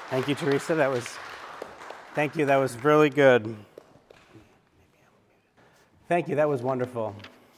Thank you, Teresa. Thank you. That was really good. Thank you. That was wonderful.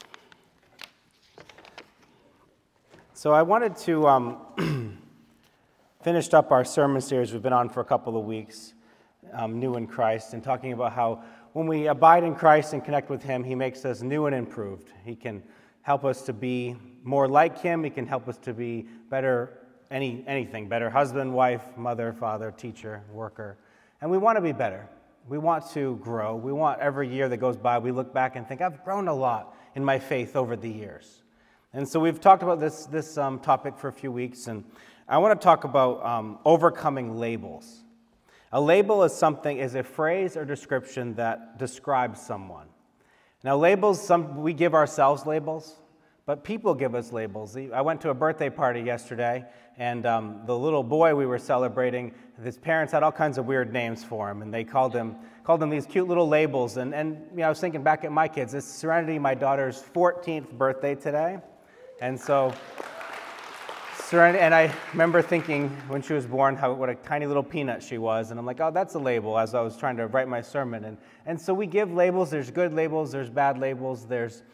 So I wanted to finish up our sermon series we've been on for a couple of weeks, New in Christ, and talking about how when we abide in Christ and connect with Him, He makes us new and improved. He can help us to be more like Him. He can help us to be better, anything, better husband, wife, mother, father, teacher, worker. And we want to be better. We want to grow. We want every year that goes by, we look back and think, I've grown a lot in my faith over the years. And so we've talked about this topic for a few weeks, and I want to talk about overcoming labels. A label is a phrase or description that describes someone. Now labels, we give ourselves labels, but people give us labels. I went to a birthday party yesterday, and the little boy we were celebrating, his parents had all kinds of weird names for him, and they called him these cute little labels. And I was thinking back at my kids. It's Serenity, my daughter's 14th birthday today, and so Serenity. And I remember thinking when she was born what a tiny little peanut she was, and I'm like, oh, that's a label. As I was trying to write my sermon, and so we give labels. There's good labels. There's bad labels. There's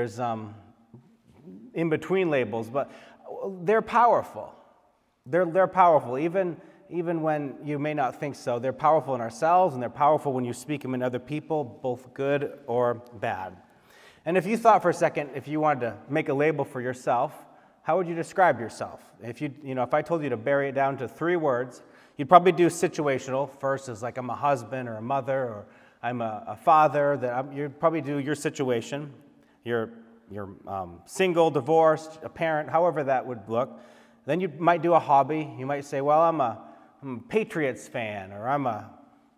in between labels, but they're powerful. They're powerful, even when you may not think so. They're powerful in ourselves, and they're powerful when you speak them in other people, both good or bad. And if you thought for a second, if you wanted to make a label for yourself, how would you describe yourself? If I told you to bury it down to 3 words, you'd probably do situational. First is like I'm a husband or a mother, or I'm a father. You'd probably do your situation. You're single, divorced, a parent, however that would look. Then you might do a hobby. You might say, well, I'm a Patriots fan, or I'm a,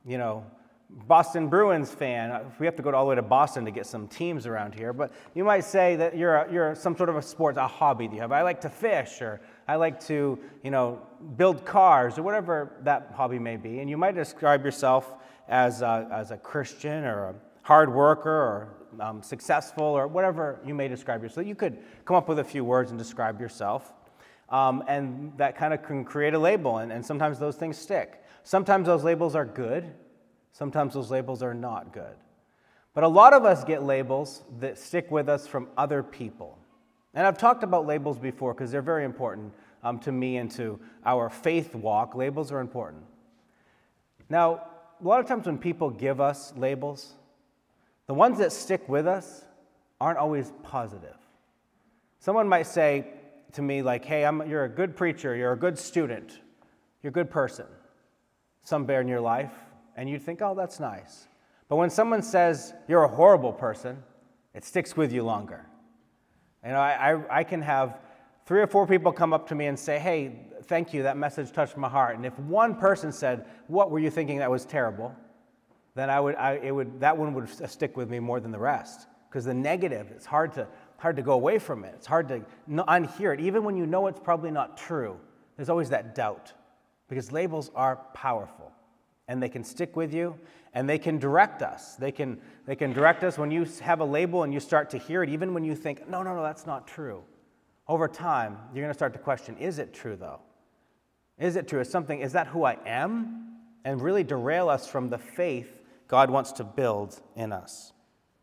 Boston Bruins fan. We have to go all the way to Boston to get some teams around here. But you might say that you're some sort of a hobby that you have. I like to fish, or I like to, build cars, or whatever that hobby may be. And you might describe yourself as a Christian, or a hard worker, or successful, or whatever you may describe yourself. You could come up with a few words and describe yourself. And that kind of can create a label, and sometimes those things stick. Sometimes those labels are good. Sometimes those labels are not good. But a lot of us get labels that stick with us from other people. And I've talked about labels before because they're very important to me and to our faith walk. Labels are important. Now, a lot of times when people give us labels, the ones that stick with us aren't always positive. Someone might say to me, like, hey, you're a good preacher, you're a good student, you're a good person, someday in your life, and you'd think, oh, that's nice. But when someone says you're a horrible person, it sticks with you longer. And I can have 3 or 4 people come up to me and say, hey, thank you, that message touched my heart. And if one person said, what were you thinking that was terrible? Then that one would stick with me more than the rest. Because the negative, it's hard to go away from it. It's hard to unhear it. Even when you know it's probably not true, there's always that doubt. Because labels are powerful. And they can stick with you, and they can direct us. They can direct us when you have a label and you start to hear it, even when you think, no, that's not true. Over time, you're going to start to question, is it true, though? Is it true? Is that who I am? And really derail us from the faith God wants to build in us.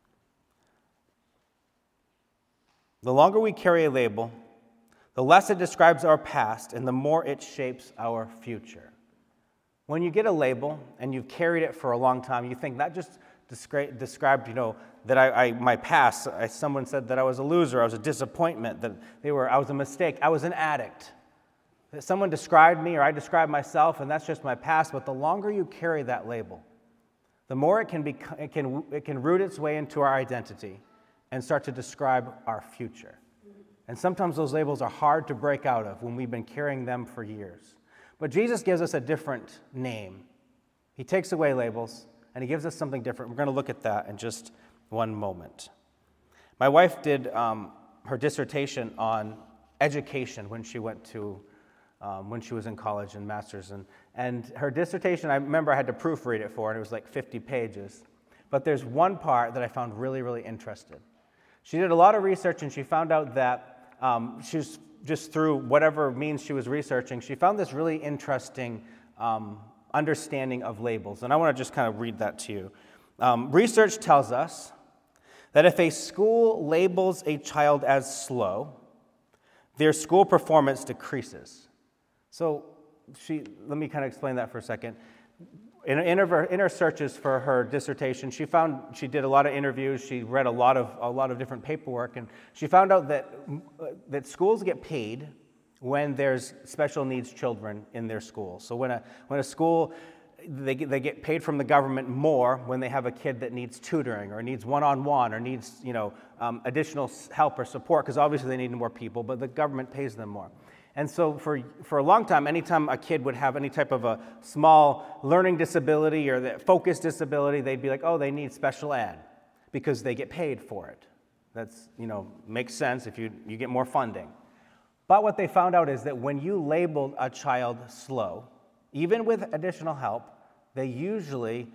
The longer we carry a label, the less it describes our past, and the more it shapes our future. When you get a label and you've carried it for a long time, you think that just described, that my past. Someone said that I was a loser, I was a disappointment, that I was a mistake, I was an addict. That someone described me, or I described myself, and that's just my past. But the longer you carry that label, the more it can root its way into our identity and start to describe our future. And sometimes those labels are hard to break out of when we've been carrying them for years. But Jesus gives us a different name. He takes away labels, and he gives us something different. We're going to look at that in just one moment. My wife did her dissertation on education when she went to, when she was in college and master's. And her dissertation, I remember I had to proofread it for her, and it was like 50 pages. But there's one part that I found really, really interesting. She did a lot of research, and she found out that she's just through whatever means she was researching, she found this really interesting understanding of labels. And I want to just kind of read that to you. Research tells us that if a school labels a child as slow, their school performance decreases. So let me kind of explain that for a second. In her searches for her dissertation, she did a lot of interviews. She read a lot of different paperwork, and she found out that schools get paid when there's special needs children in their school. So when a school they get paid from the government more when they have a kid that needs tutoring or needs one-on-one or needs additional help or support, because obviously they need more people, but the government pays them more. And so for a long time, anytime a kid would have any type of a small learning disability or the focus disability, they'd be like, oh, they need special ed because they get paid for it. That's, makes sense if you get more funding. But what they found out is that when you labeled a child slow, even with additional help, they usually,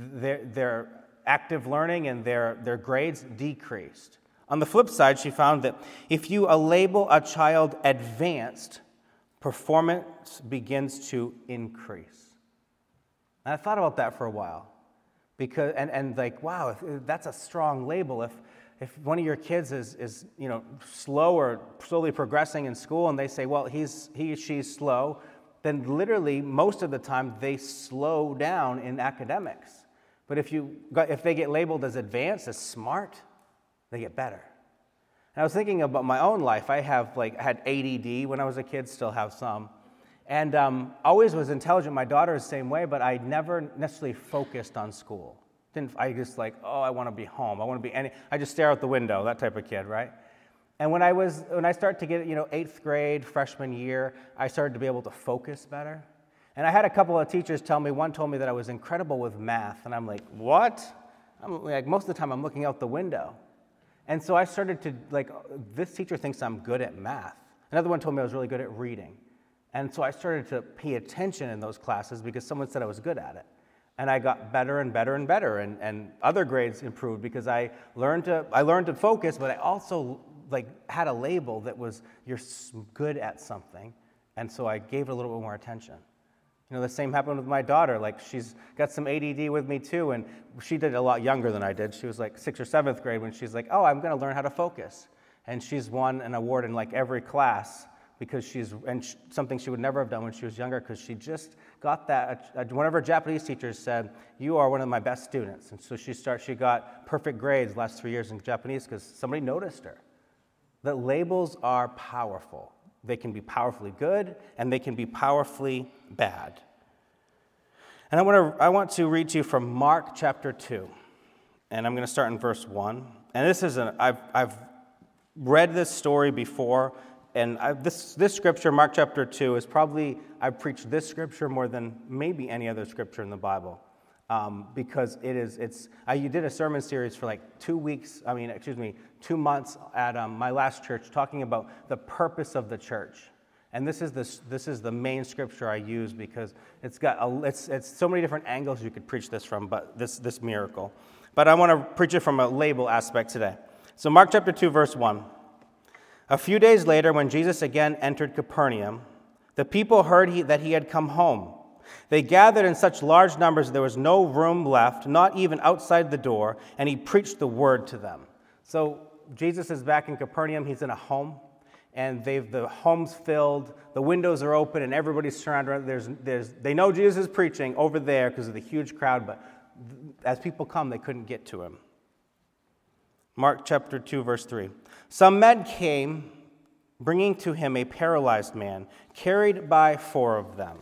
their active learning and their grades decreased. On the flip side, she found that if you label a child advanced, performance begins to increase. And I thought about that for a while, because and like, wow, that's a strong label. If one of your kids is slow or slowly progressing in school, and they say, well, she's slow, then literally most of the time they slow down in academics. But if they get labeled as advanced, as smart, they get better. And I was thinking about my own life. I had ADD when I was a kid, still have some, and always was intelligent. My daughter is the same way, but I never necessarily focused on school. I just I want to be home. I just stare out the window, that type of kid, right? And when I started to get, 8th grade, freshman year, I started to be able to focus better. And I had a couple of teachers one told me that I was incredible with math. And I'm like, what? I'm like, most of the time I'm looking out the window. And so I started to, this teacher thinks I'm good at math. Another one told me I was really good at reading. And so I started to pay attention in those classes because someone said I was good at it. And I got better and better and better. And other grades improved because I learned to focus, but I also had a label that was, you're good at something, and so I gave it a little bit more attention. The same happened with my daughter. She's got some ADD with me too, and she did it a lot younger than I did. She was 6th or 7th grade when she's like, oh, I'm going to learn how to focus. And she's won an award in every class because something she would never have done when she was younger, because she just got that. One of her Japanese teachers said, you are one of my best students. And so she got perfect grades the last 3 years in Japanese because somebody noticed her. That labels are powerful. They can be powerfully good, and they can be powerfully bad. And I want to read to you from Mark chapter 2, and I'm going to start in verse 1. And this is I've read this story before, and this scripture, Mark chapter 2, is probably, I've preached this scripture more than maybe any other scripture in the Bible. Because you did a sermon series for 2 months at my last church talking about the purpose of the church. And this is the main scripture I use because it's so many different angles you could preach this from, but this miracle. But I want to preach it from a label aspect today. So Mark chapter 2, verse 1. A few days later, when Jesus again entered Capernaum, the people heard that he had come home. They gathered in such large numbers there was no room left, not even outside the door, and he preached the word to them. So Jesus is back in Capernaum. He's in a home, and the home's filled, the windows are open, and everybody's surrounded. They know Jesus is preaching over there because of the huge crowd, but as people come, they couldn't get to him. Mark chapter 2, verse 3. Some men came, bringing to him a paralyzed man, carried by 4 of them.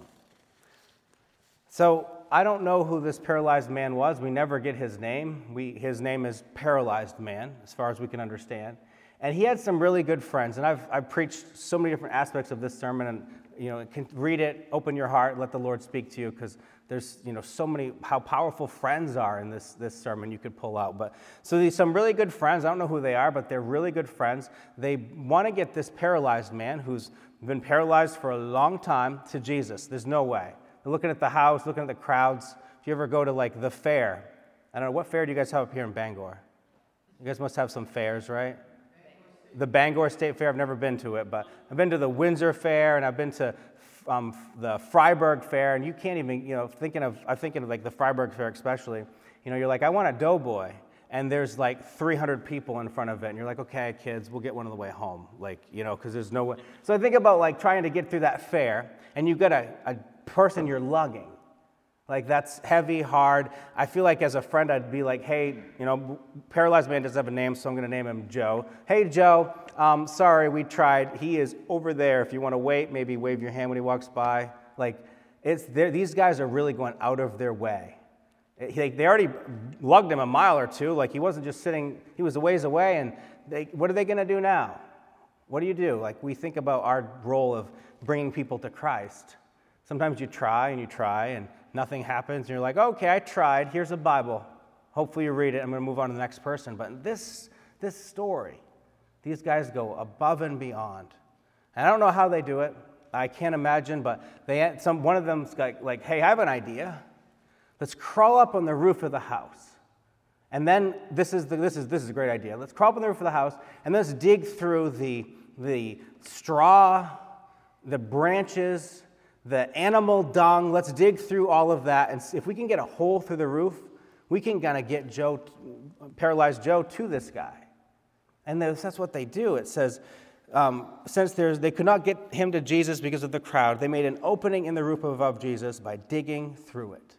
So I don't know who this paralyzed man was. We never get his name. His name is Paralyzed Man, as far as we can understand. And he had some really good friends. And I've preached so many different aspects of this sermon. And can read it, open your heart, let the Lord speak to you, because there's so many how powerful friends are in this sermon you could pull out. But so these some really good friends. I don't know who they are, but they're really good friends. They want to get this paralyzed man who's been paralyzed for a long time to Jesus. There's no way. They're looking at the house, looking at the crowds. If you ever go to the fair, I don't know, what fair do you guys have up here in Bangor? You guys must have some fairs, right? The Bangor State Fair, I've never been to it, but I've been to the Windsor Fair, and I've been to the Freiburg Fair, and you can't even, I'm thinking of like the Freiburg Fair especially. You're like, I want a doughboy, and there's like 300 people in front of it, and you're like, okay, kids, we'll get one on the way home, because there's no way. So I think about like trying to get through that fair, and you've got a person you're lugging. Like, that's heavy, hard. I feel like as a friend, I'd be like, hey, paralyzed man doesn't have a name, so I'm going to name him Joe. Hey, Joe, sorry, we tried. He is over there. If you want to wait, maybe wave your hand when he walks by. Like, these guys are really going out of their way. They already lugged him a mile or two. Like, he wasn't just sitting, he was a ways away, and what are they going to do now? What do you do? Like, we think about our role of bringing people to Christ. Sometimes you try, and nothing happens, and you're like, okay, I tried. Here's a Bible. Hopefully you read it. I'm going to move on to the next person. But in this story, these guys go above and beyond. And I don't know how they do it. I can't imagine, but one of them's like, hey, I have an idea. Let's crawl up on the roof of the house. And then this is a great idea. Let's crawl up on the roof of the house, and let's dig through the straw, the branches, the animal dung. Let's dig through all of that, and if we can get a hole through the roof, we can kind of get paralyzed Joe to this guy. And that's what they do. It says, since they could not get him to Jesus because of the crowd, they made an opening in the roof above Jesus by digging through it.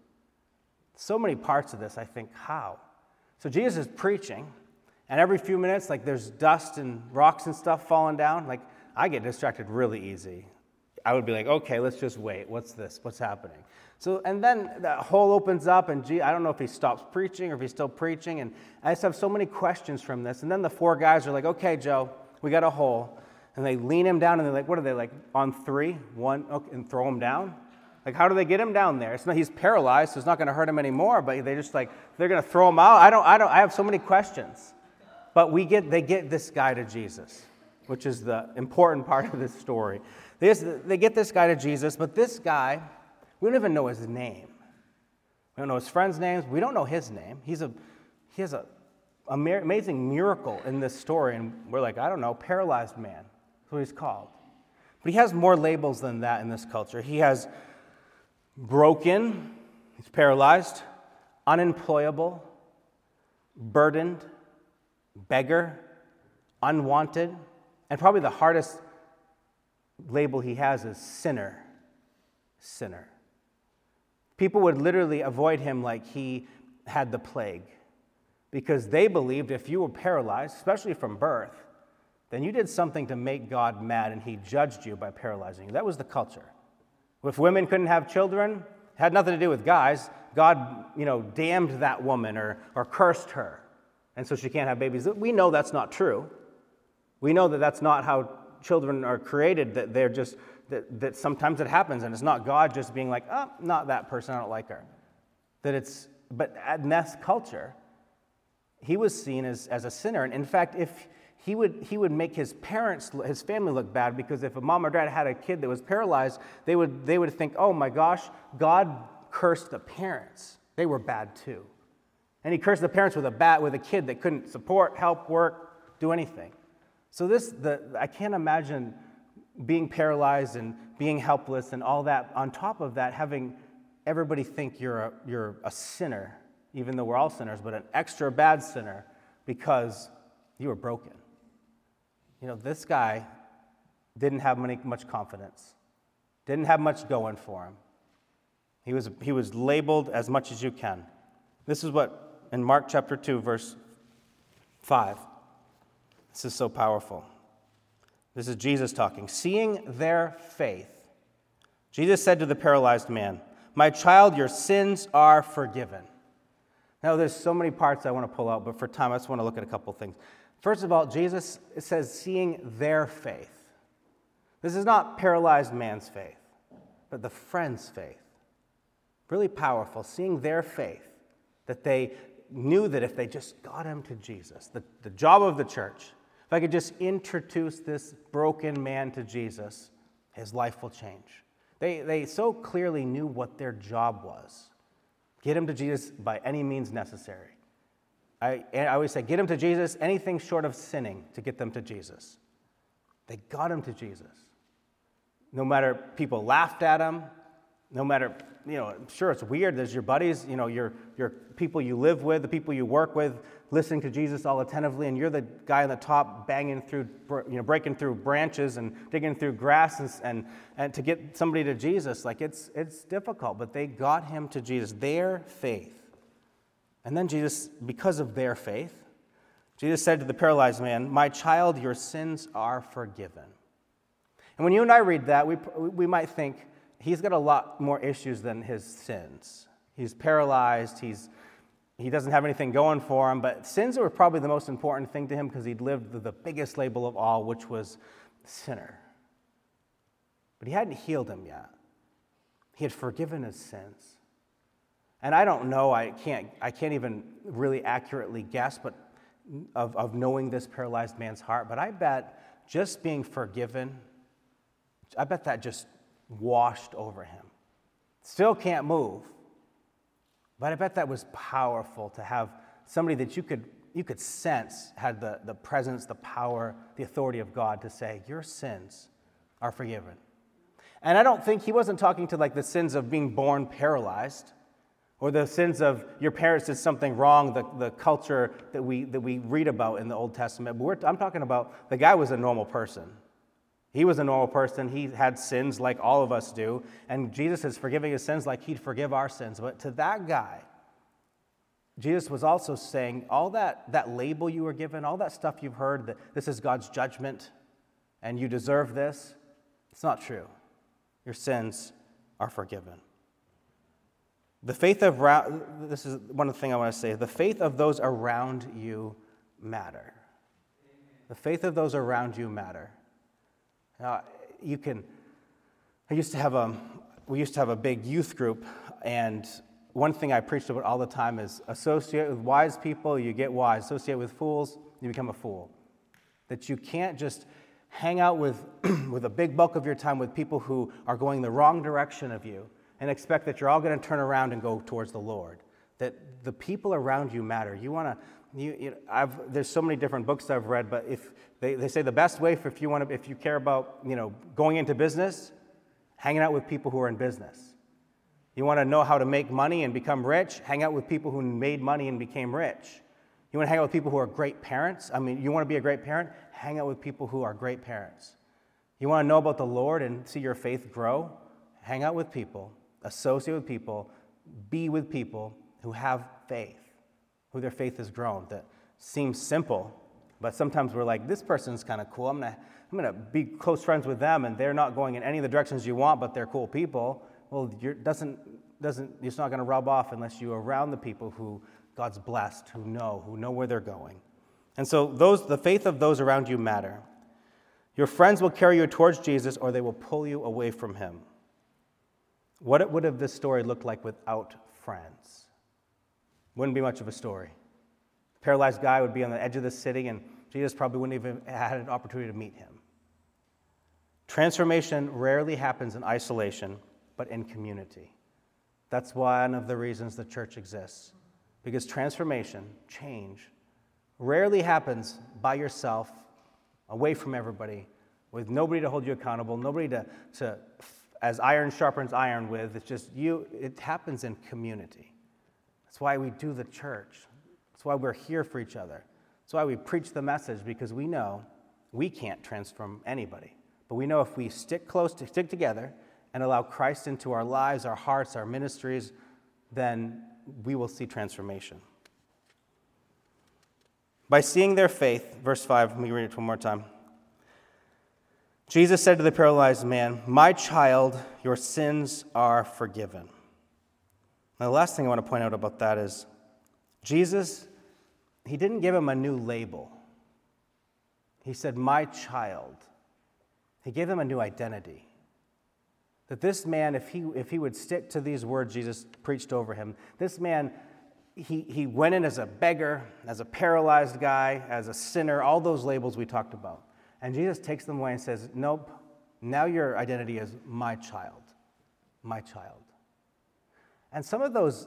So many parts of this, I think, how? So Jesus is preaching, and every few minutes, like, there's dust and rocks and stuff falling down. Like, I get distracted really easy. I would be like, okay, let's just wait. What's this? What's happening? So, and then the hole opens up, and I don't know if he stops preaching or if he's still preaching, and I just have so many questions from this. And then the four guys are like, okay, Joe, we got a hole. And they lean him down, and they're like, what are they, like, on three? One, okay, and throw him down? Like, how do they get him down there? He's paralyzed, so it's not going to hurt him anymore, but they're just like, they're going to throw him out? I have so many questions. But they get this guy to Jesus, which is the important part of this story. They get this guy to Jesus, but this guy, we don't even know his name. We don't know his friends' names. We don't know his name. He has an amazing miracle in this story, and we're like, I don't know, paralyzed man. That's what he's called. But he has more labels than that in this culture. He has broken, he's paralyzed, unemployable, burdened, beggar, unwanted, and probably the hardest label he has is sinner. Sinner. People would literally avoid him like he had the plague, because they believed if you were paralyzed, especially from birth, then you did something to make God mad, and he judged you by paralyzing you. That was the culture. If women couldn't have children, it had nothing to do with guys. God, damned that woman or cursed her, and so she can't have babies. We know that's not true. We know that that's not how children are created, that they're just, that sometimes it happens, and it's not God just being like, oh, not that person, I don't like her. But in this culture, he was seen as a sinner. And in fact, if he would make his family look bad, because if a mom or dad had a kid that was paralyzed, they would think, oh my gosh, God cursed the parents. They were bad too. And he cursed the parents with a kid that couldn't support, help, work, do anything. So I can't imagine being paralyzed and being helpless and all that. On top of that, having everybody think you're a sinner, even though we're all sinners, but an extra bad sinner because you were broken. This guy didn't have much confidence, didn't have much going for him. He was labeled as much as you can. This is what, in Mark chapter 2, verse 5, this is so powerful. This is Jesus talking. Seeing their faith, Jesus said to the paralyzed man, "My child, your sins are forgiven." Now, there's so many parts I want to pull out, but for time, I just want to look at a couple things. First of all, Jesus says, seeing their faith. This is not paralyzed man's faith, but the friend's faith. Really powerful, seeing their faith, that they knew that if they just got him to Jesus, the job of the church, if I could just introduce this broken man to Jesus, his life will change. They so clearly knew what their job was. Get him to Jesus by any means necessary. I always say, get him to Jesus, anything short of sinning to get them to Jesus. They got him to Jesus. no matter people laughed at him, no matter, sure, it's weird. There's your buddies, your people you live with, the people you work with, listening to Jesus all attentively, and you're the guy on the top breaking through branches and digging through grass and to get somebody to Jesus. Like, it's difficult, but they got him to Jesus, their faith. And then Jesus, because of their faith, Jesus said to the paralyzed man, "My child, your sins are forgiven." And when you and I read that, we might think, he's got a lot more issues than his sins. He's paralyzed, he doesn't have anything going for him, but sins were probably the most important thing to him because he'd lived the biggest label of all, which was sinner. But he hadn't healed him yet. He had forgiven his sins. And I don't know, I can't even really accurately guess, but of knowing this paralyzed man's heart, but I bet just being forgiven, I bet that just washed over him. Still can't move, but I bet that was powerful to have somebody that you could sense had the presence, the power, the authority of God to say, your sins are forgiven. And I don't think he wasn't talking to like the sins of being born paralyzed or the sins of your parents did something wrong, the culture that we read about in the Old Testament. But I'm talking about the guy was a normal person. He was a normal person. He had sins like all of us do. And Jesus is forgiving his sins like he'd forgive our sins. But to that guy, Jesus was also saying, all that label you were given, all that stuff you've heard, that this is God's judgment and you deserve this, it's not true. Your sins are forgiven. This is one thing I want to say. The faith of those around you matter. The faith of those around you matter. We used to have a big youth group, and one thing I preached about all the time is associate with wise people, you get wise. Associate with fools, you become a fool. That you can't just hang out with a big bulk of your time with people who are going the wrong direction of you and expect that you're all going to turn around and go towards the Lord. That the people around you matter. There's so many different books I've read, but if they say the best way if you care about going into business, hanging out with people who are in business. You want to know how to make money and become rich, hang out with people who made money and became rich. You want to hang out with people who are great parents? You want to be a great parent? Hang out with people who are great parents. You want to know about the Lord and see your faith grow? Hang out with people, associate with people, be with people who have faith, who their faith has grown. That seems simple, but sometimes we're like, this person's kind of cool. I'm gonna be close friends with them, and they're not going in any of the directions you want, but they're cool people. Well, it's not going to rub off unless you're around the people who God's blessed, who know where they're going. And so the faith of those around you matter. Your friends will carry you towards Jesus, or they will pull you away from him. What would have this story looked like without friends? Wouldn't be much of a story. The paralyzed guy would be on the edge of the city, and Jesus probably wouldn't even have had an opportunity to meet him. Transformation rarely happens in isolation, but in community. That's one of the reasons the church exists. Because transformation, change, rarely happens by yourself, away from everybody, with nobody to hold you accountable, nobody to as iron sharpens iron with. It's just you. It happens in community. That's why we do the church. That's why we're here for each other. That's why we preach the message, because we know we can't transform anybody. But we know if we stick together and allow Christ into our lives, our hearts, our ministries, then we will see transformation. By seeing their faith, verse 5, let me read it one more time. Jesus said to the paralyzed man, "My child, your sins are forgiven." Now, the last thing I want to point out about that is Jesus, he didn't give him a new label. He said, "My child." He gave him a new identity. That this man, if he would stick to these words Jesus preached over him, this man, he went in as a beggar, as a paralyzed guy, as a sinner, all those labels we talked about. And Jesus takes them away and says, nope, now your identity is my child, my child. And some of those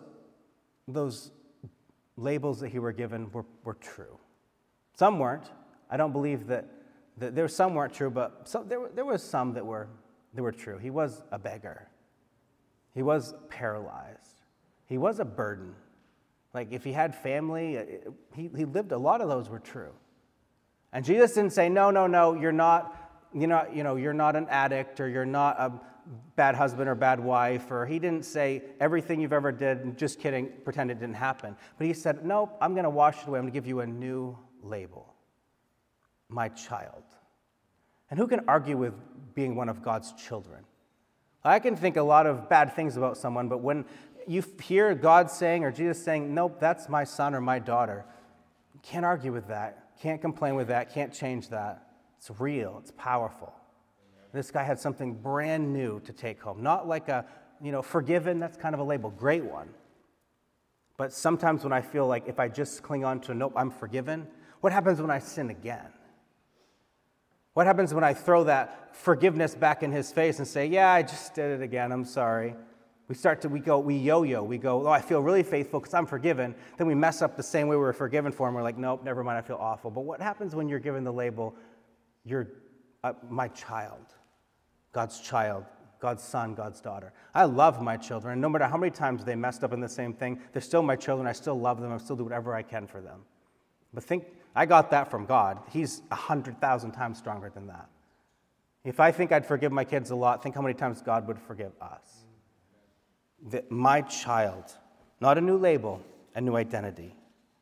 labels that he were given were true. Some weren't. I don't believe that some weren't true, but there was some that were they were true. He was a beggar. He was paralyzed. He was a burden. Like if he had family, he lived, a lot of those were true. And Jesus didn't say, no, you're not an addict, or you're not a bad husband or bad wife, or he didn't say everything you've ever did, just kidding, pretend it didn't happen. But he said, nope, I'm going to wash it away. I'm going to give you a new label, my child. And who can argue with being one of God's children? I can think a lot of bad things about someone, but when you hear God saying or Jesus saying, nope, that's my son or my daughter, you can't argue with that, can't complain with that, can't change that. It's real, it's powerful. This guy had something brand new to take home. Not like forgiven, that's kind of a label, great one. But sometimes when I feel like if I just cling on to, nope, I'm forgiven, what happens when I sin again? What happens when I throw that forgiveness back in his face and say, yeah, I just did it again, I'm sorry. We yo-yo. We go, oh, I feel really faithful because I'm forgiven. Then we mess up the same way we were forgiven for, and we're like, nope, never mind, I feel awful. But what happens when you're given the label, you're my child, God's son, God's daughter? I love my children. No matter how many times they messed up in the same thing, they're still my children. I still love them. I still do whatever I can for them. But I got that from God. He's 100,000 times stronger than that. If I think I'd forgive my kids a lot, think how many times God would forgive us. My child, not a new label, a new identity.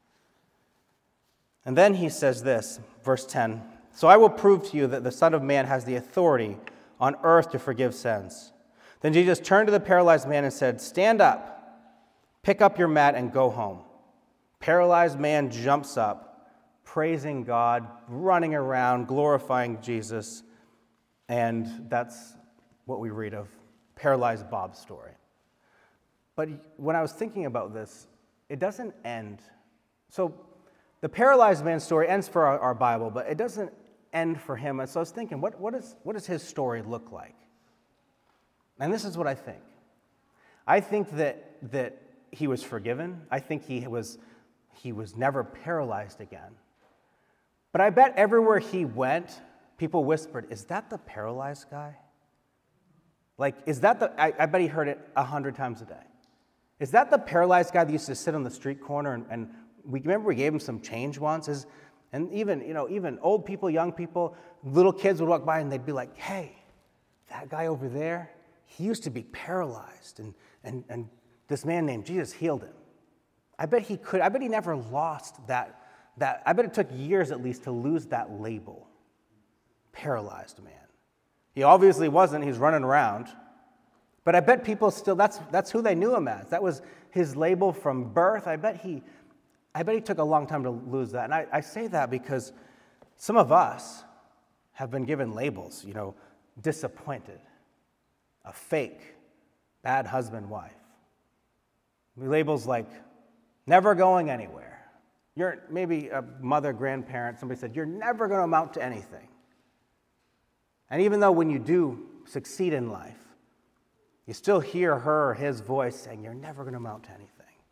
And then he says this, verse 10, so I will prove to you that the Son of Man has the authority on earth to forgive sins. Then Jesus turned to the paralyzed man and said, stand up, pick up your mat and go home. Paralyzed man jumps up, praising God, running around, glorifying Jesus. And that's what we read of paralyzed Bob's story. But when I was thinking about this, it doesn't end. So the paralyzed man's story ends for our Bible, but it doesn't end for him. And so I was thinking, what does his story look like? And this is what I think. I think that he was forgiven. I think he was never paralyzed again. But I bet everywhere he went, people whispered, is that the paralyzed guy? Like, is that I bet he heard it 100 times a day. Is that the paralyzed guy that used to sit on the street corner and we gave him some change once? And even old people, young people, little kids would walk by and they'd be like, hey, that guy over there, he used to be paralyzed and this man named Jesus healed him. I bet he never lost that. I bet it took years at least to lose that label, paralyzed man. He obviously wasn't, he's running around. But I bet people still, that's who they knew him as. That was his label from birth. I bet he took a long time to lose that. And I say that because some of us have been given labels, disappointed, a fake, bad husband, wife. Labels like never going anywhere. You're maybe a mother, grandparent, somebody said, you're never going to amount to anything. And even though when you do succeed in life, you still hear her or his voice saying, you're never going to amount to anything.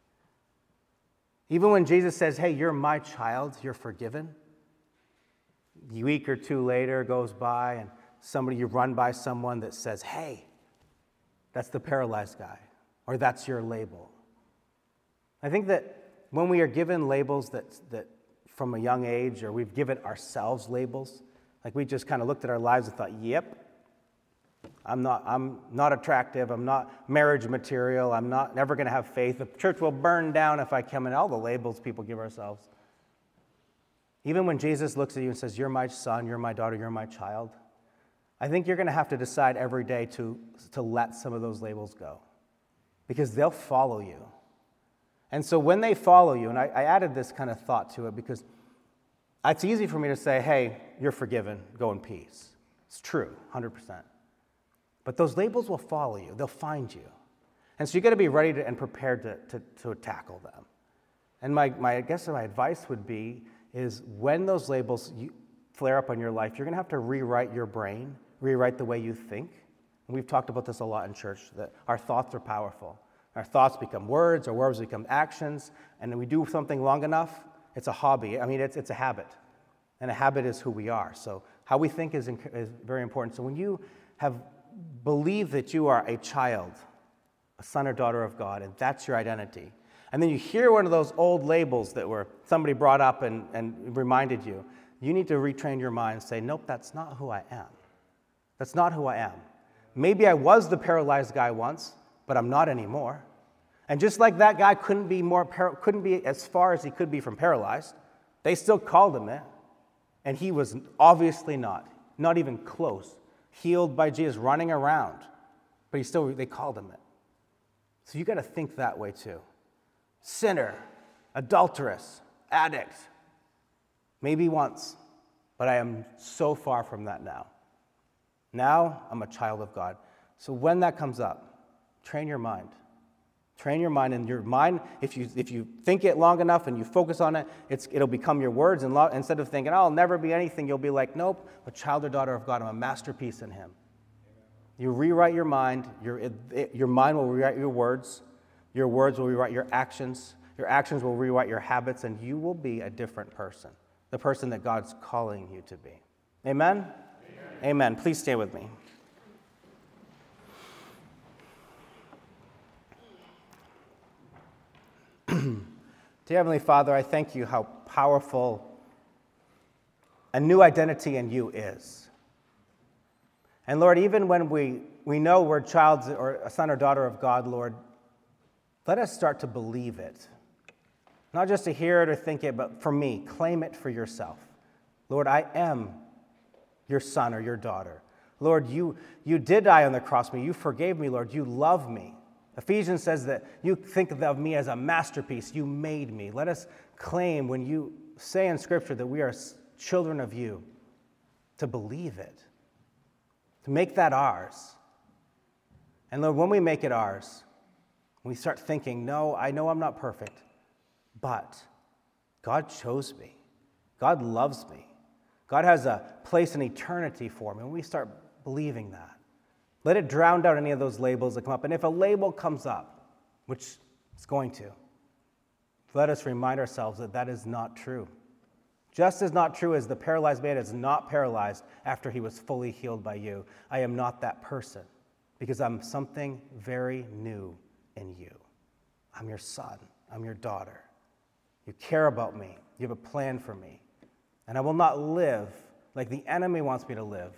Even when Jesus says, hey, you're my child, you're forgiven. A week or two later goes by and you run by someone that says, hey, that's the paralyzed guy, or that's your label. I think that when we are given labels that from a young age, or we've given ourselves labels, like we just kind of looked at our lives and thought, yep, I'm not attractive, I'm not marriage material, I'm not never going to have faith, the church will burn down if I come in, all the labels people give ourselves. Even when Jesus looks at you and says, you're my son, you're my daughter, you're my child, I think you're going to have to decide every day to let some of those labels go, because they'll follow you. And so when they follow you, and I added this kind of thought to it, because it's easy for me to say, hey, you're forgiven, go in peace. It's true, 100%. But those labels will follow you. They'll find you. And so you've got to be ready and prepared to tackle them. And I guess my advice would be is when those labels flare up on your life, you're going to have to rewrite your brain, rewrite the way you think. And we've talked about this a lot in church, that our thoughts are powerful. Our thoughts become words, our words become actions, and when we do something long enough, it's a hobby. I mean, it's a habit. And a habit is who we are. So how we think is very important. So when you have believe that you are a child, a son or daughter of God, and that's your identity. And then you hear one of those old labels that were somebody brought up and reminded you. You need to retrain your mind and say, nope, that's not who I am. That's not who I am. Maybe I was the paralyzed guy once, but I'm not anymore. And just like that guy couldn't be as far as he could be from paralyzed, they still called him it. And he was obviously not even close, healed by Jesus, running around. But they called him it. So you got to think that way too. Sinner, adulteress, addict, maybe once, but I am so far from that now. Now I'm a child of God. So when that comes up, train your mind. Train your mind, and your mind, if you think it long enough and you focus on it, it'll become your words. And instead of thinking, I'll never be anything, you'll be like, nope, a child or daughter of God. I'm a masterpiece in him. You rewrite your mind. Your mind will rewrite your words. Your words will rewrite your actions. Your actions will rewrite your habits, and you will be a different person, the person that God's calling you to be. Amen? Amen. Please stay with me. Dear Heavenly Father, I thank you how powerful a new identity in you is. And Lord, even when we know we're a child or a son or daughter of God, Lord, let us start to believe it. Not just to hear it or think it, but for me, claim it for yourself. Lord, I am your son or your daughter. Lord, you did die on the cross for me. You forgave me, Lord. You love me. Ephesians says that you think of me as a masterpiece. You made me. Let us claim when you say in Scripture that we are children of you, to believe it, to make that ours. And Lord, when we make it ours, we start thinking, no, I know I'm not perfect, but God chose me. God loves me. God has a place in eternity for me. When we start believing that, let it drown out any of those labels that come up. And if a label comes up, which it's going to, let us remind ourselves that that is not true. Just as not true as the paralyzed man is not paralyzed after he was fully healed by you. I am not that person because I'm something very new in you. I'm your son. I'm your daughter. You care about me. You have a plan for me. And I will not live like the enemy wants me to live,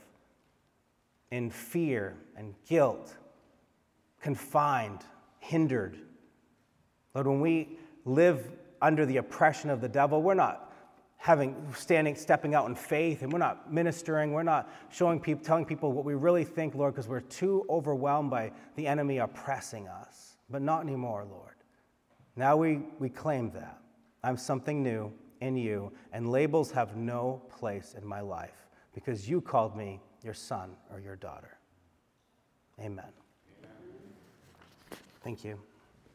in fear and guilt, confined, hindered. Lord, when we live under the oppression of the devil, we're not stepping out in faith, and we're not ministering, we're not telling people what we really think, Lord, because we're too overwhelmed by the enemy oppressing us. But not anymore, Lord. Now we claim that. I'm something new in you, and labels have no place in my life because you called me your son or your daughter. Amen. Thank you.